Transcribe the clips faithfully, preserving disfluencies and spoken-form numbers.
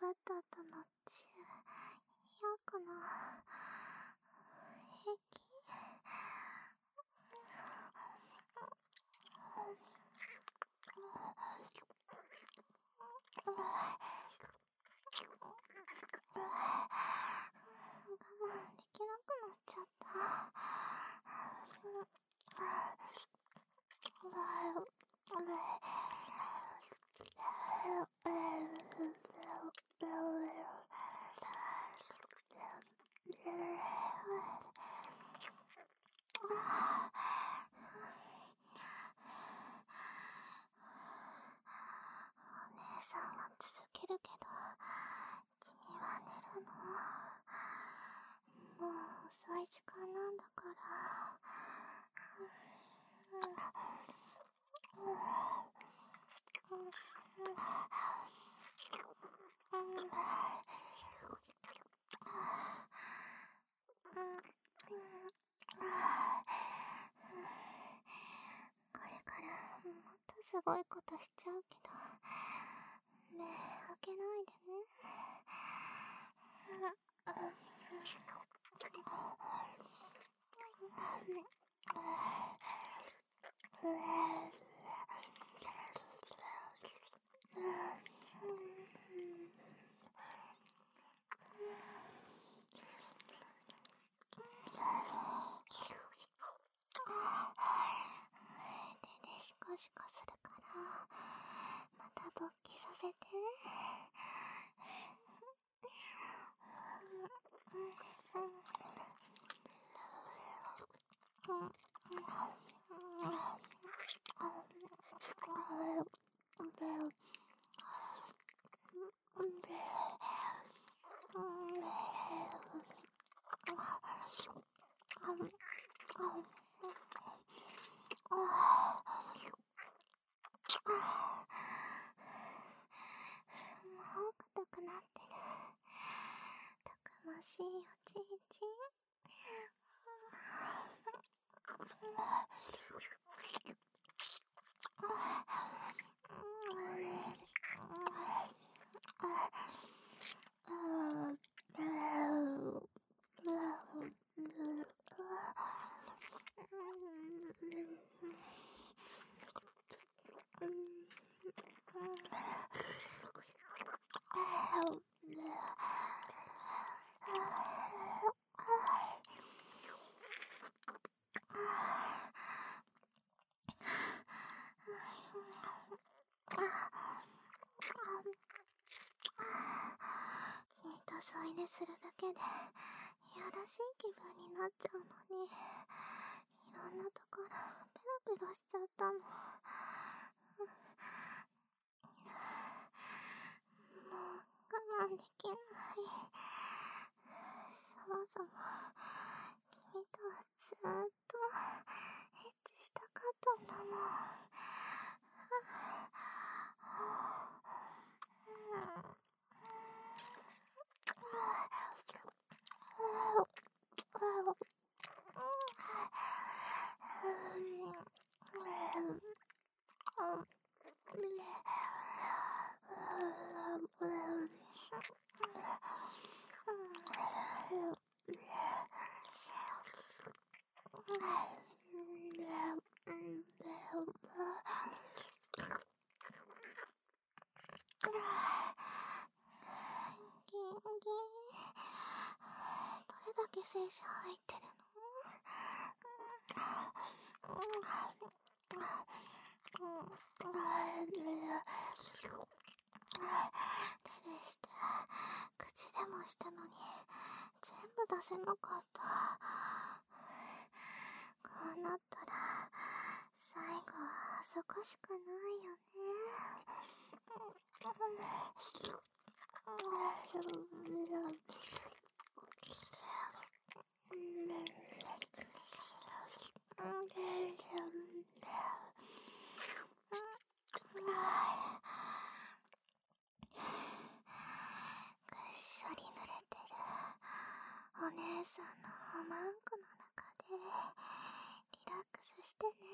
ぶった後のチュー嫌かな。平気？我慢できなくなっちゃった。お姉さんは続けるけど、君は寝るの？もう遅い時間なんだから。これからもっとすごいことしちゃうけど、目開けないでね。手でシコシコするから、また勃起させて。もう硬くなってる。たくましいおちんちん。君と添い寝するだけでいやらしい気分になっちゃうのに、いろんなところペロペロしちゃったの。もう我慢できない。そもそも君とはずーっとエッチしたかったんだもん。ギンギン、どれだけ精子入ってるの？手でして口でもしたのに全部出せなかった。こうなったら最後はあそこしかないよね。ぐっしょり濡れてるお姉さんのおまんこの中でリラックスしてね。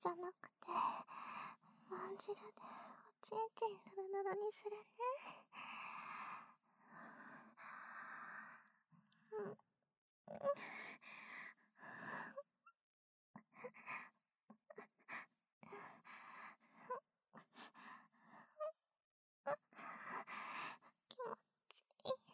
じゃなくて、まんじるでおちんちんぬるぬるにするね。うん。気持ちいい。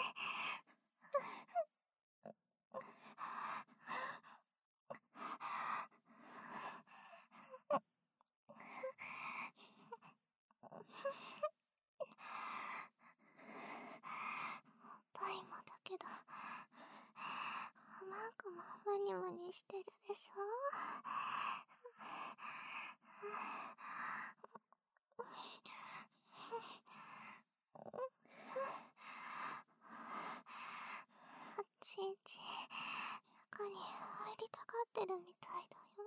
パイもだけど、おまんこもムニムニしてるでしょ。おちんちん中に入りたがってるみたいだよ。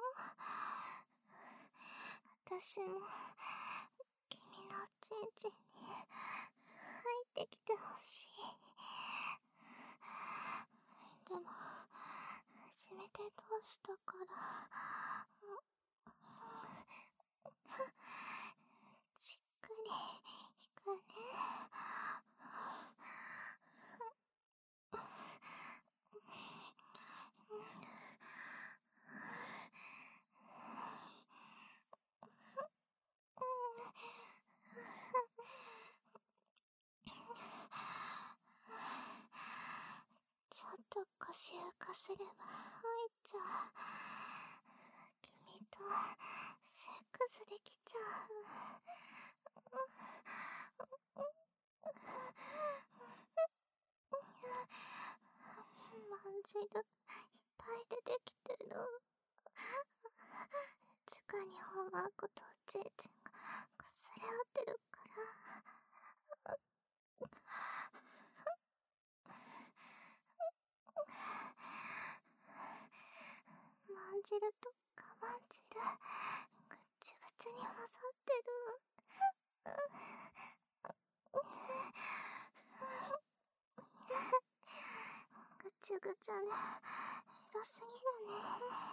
私も君のおちんちんに入ってきてほしい。でも初めてどうしたから、じっくりいくね。ちょっと腰浮かせれば入っちゃう。君とセックスできちゃう。まんじるいっぱい出てきてる。地下におまんことおちんちんがこすれ合ってるから。まんじると我慢汁ぐっちゅぐちゅに混ざってる。ぐちゅぐちゅね、広すぎるね。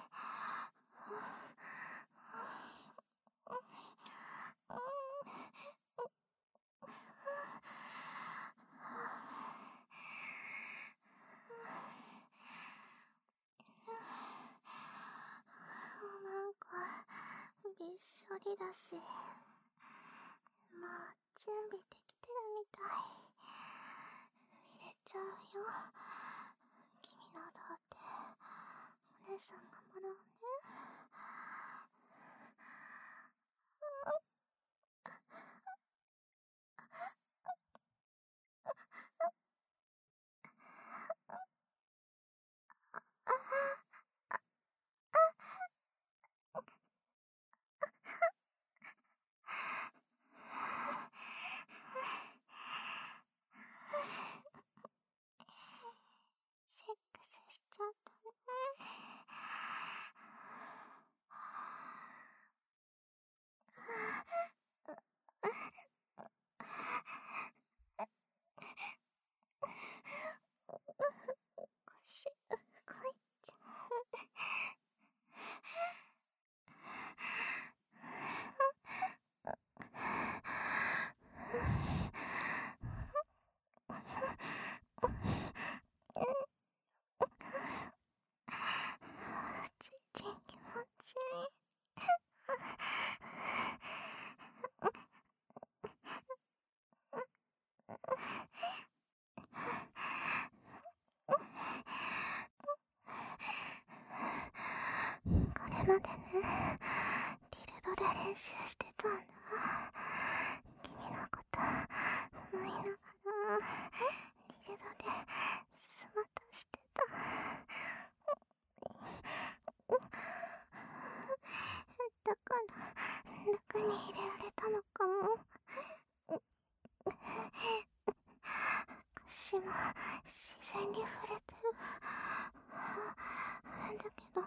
おまんこびっしょりだし、もう準備できてるみたい。入れちゃうよ。君のだってお姉さんがもらうね。セックスしちゃったね。腰動いちゃう。ちんちん気持ちいい。これまでね、ディルドで練習してたんだ。君のこと思いながらディルドでスマタしてた。だから中に入れられたのかも。腰も自然に触れてる。だけど、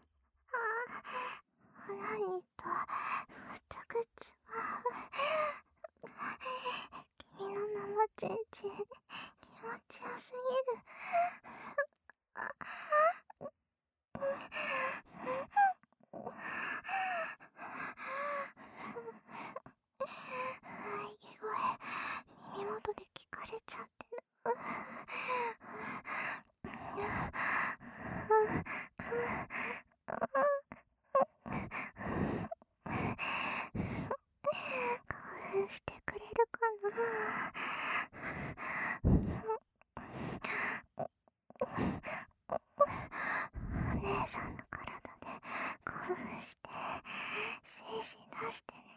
何と全く違う。 息声、耳元で聞かれちゃってる。興奮してくれるかな。お姉さんの体で興奮して精子出してね。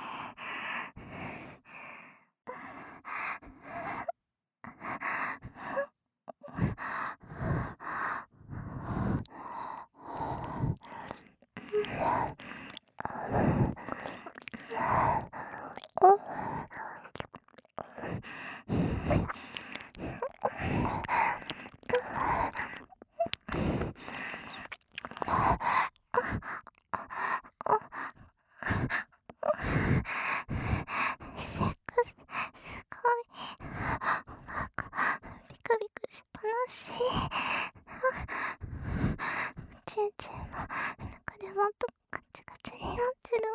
ビクビクしっぱなし。ちんちんも中でもっとガチガチになってる。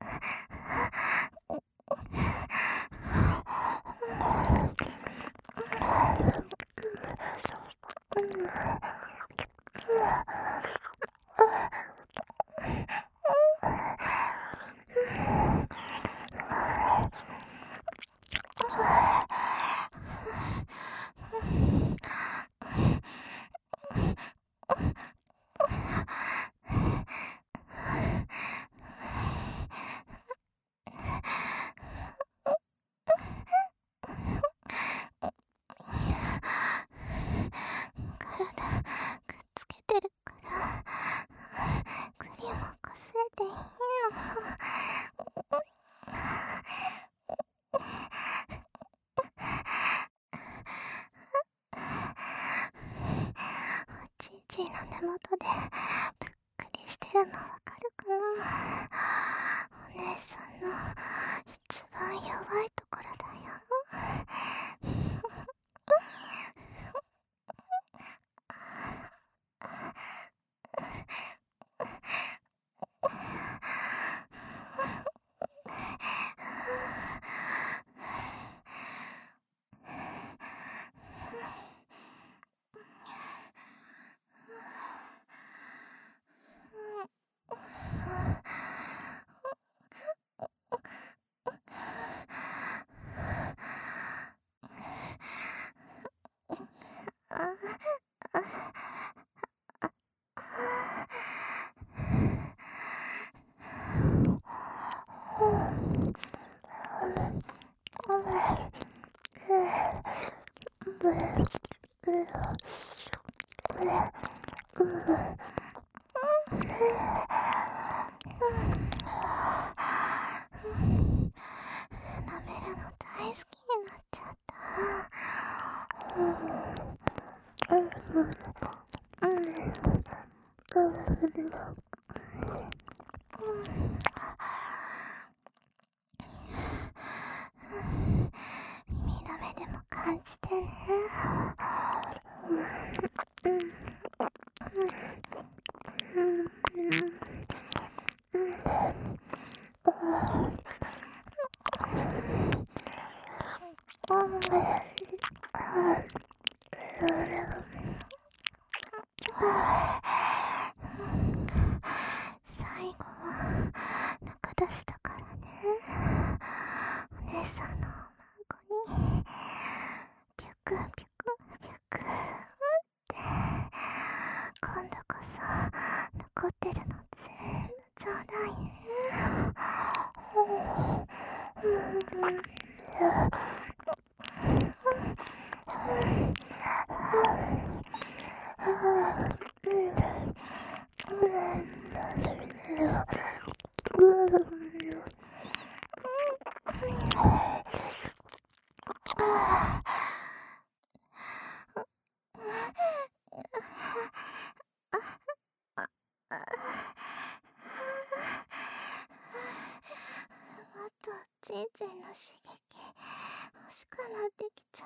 体くっつけてるからクリもこすれていいの。おちんちんの根元でぷっくりしてるのわかるかな。お姉さんの一番弱いところだよ。舐めるの大好きになっちゃった。耳だめでも感じてね。最後は中出したからね。お姉さんの孫にピュクピュクピュクって今度こそ残ってるの全部ちょうだいね。もっとちんちんの刺激欲しくなってきちゃった。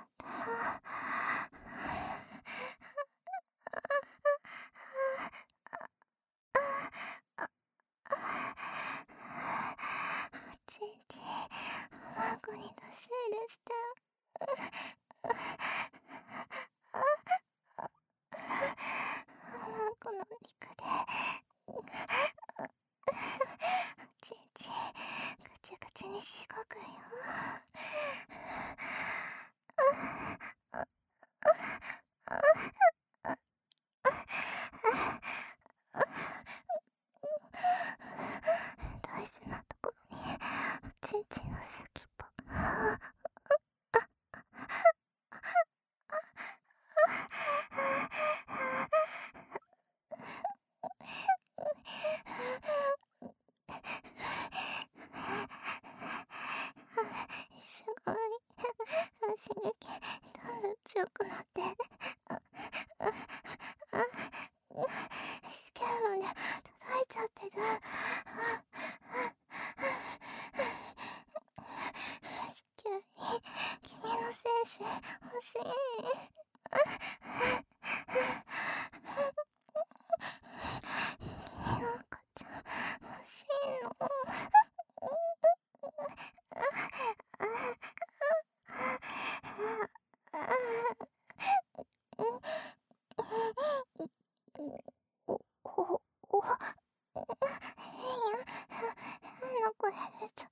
せいでした。マンコの肉でちんちんぐちぐちにしごくよ。大事なところにちんちんの先っぽがすごい刺激どんどん強くなって試験まで届いちゃってる。子宮に君の精子欲しい。君の赤ちゃん欲しいの。お、お、お、変や、変な声出ちゃった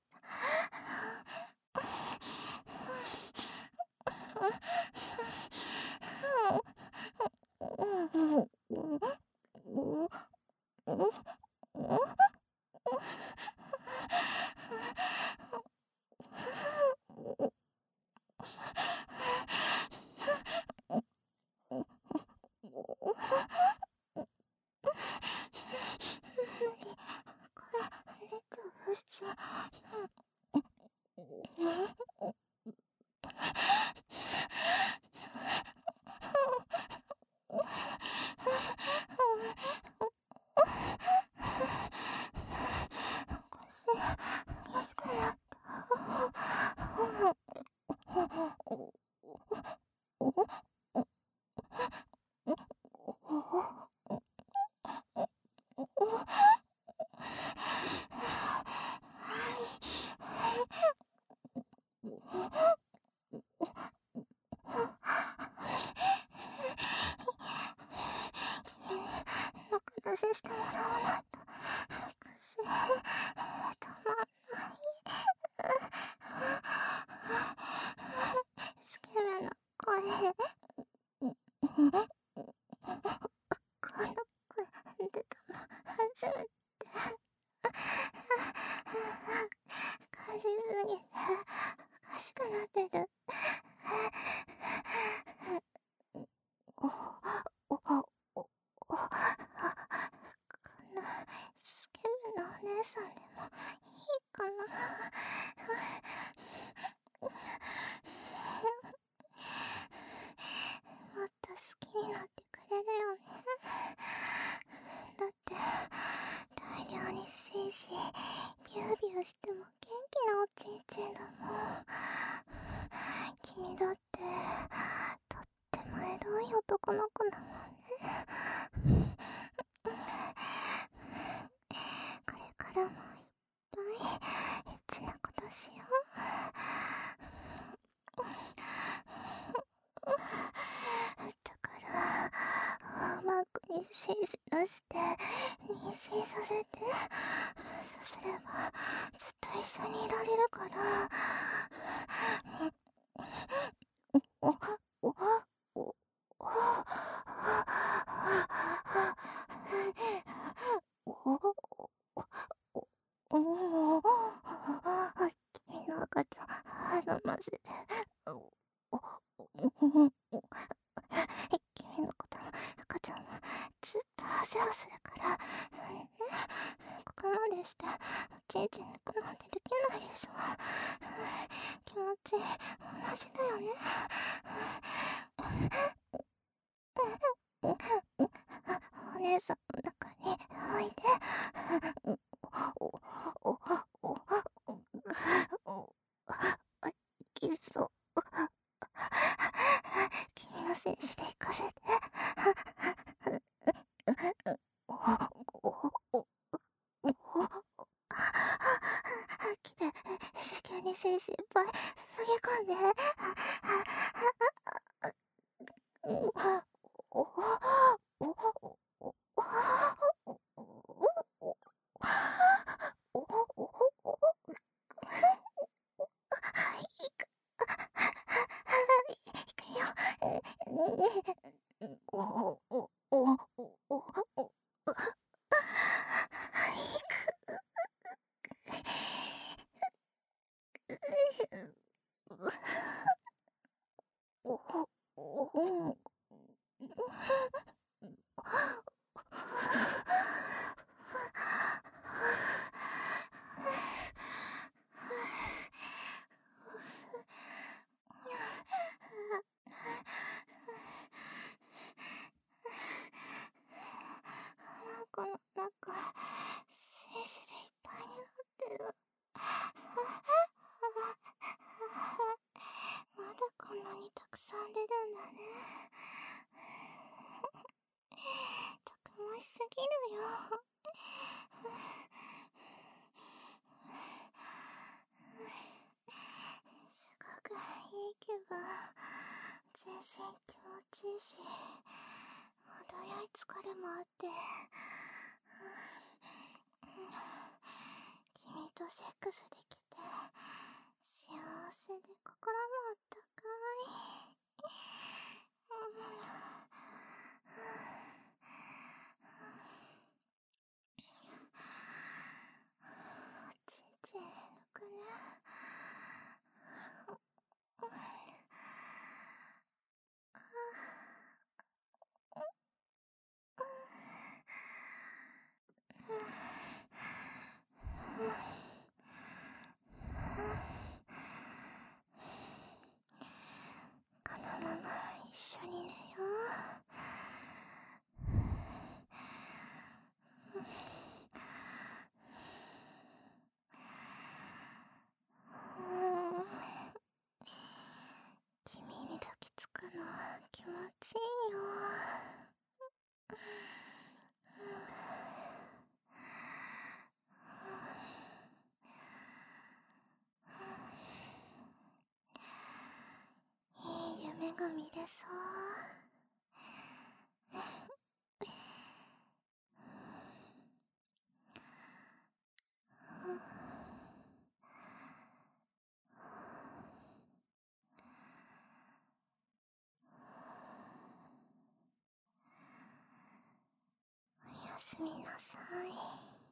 出ししてもらわないと私止まんない。スケベな声こんな声出たの初めて。感じすぎておかしくなってる。おおおおこんなスケベなお姉さんでもいいかな。もっと好きになってくれるよね。だって大量に精子ビュービューしても元気なおちんちんだもん。君だってとってもエロい男の子だもんね。これからもいっぱいエッチなことしよう。だから大マークに精子出して妊娠させて、そうすればずっと一緒にいられるから。おおおおお君の赤ちゃん飲ませて。君のこと赤ちゃんはずっと世話するからね。ここまでしてちんちん抜くなんてできないでしょ。気持ち同じだよね。お姉さんの中においで。おおおおおキスを君の精子で行かせて。おおおお秋で子宮に精子いっぱい注ぎね。おおおおこの中、精子でいっぱいになってる。まだこんなにたくさん出るんだね。たくましすぎるよ。すごくいい気分。全身気持ちいいし、程よい疲れもあって、君とセックスできて幸せで心もあったかい。おちんちん抜くね。このまま一緒に寝よう。君に抱きつくの気持ちいいよ。いい夢が見れそう。おやすみなさい。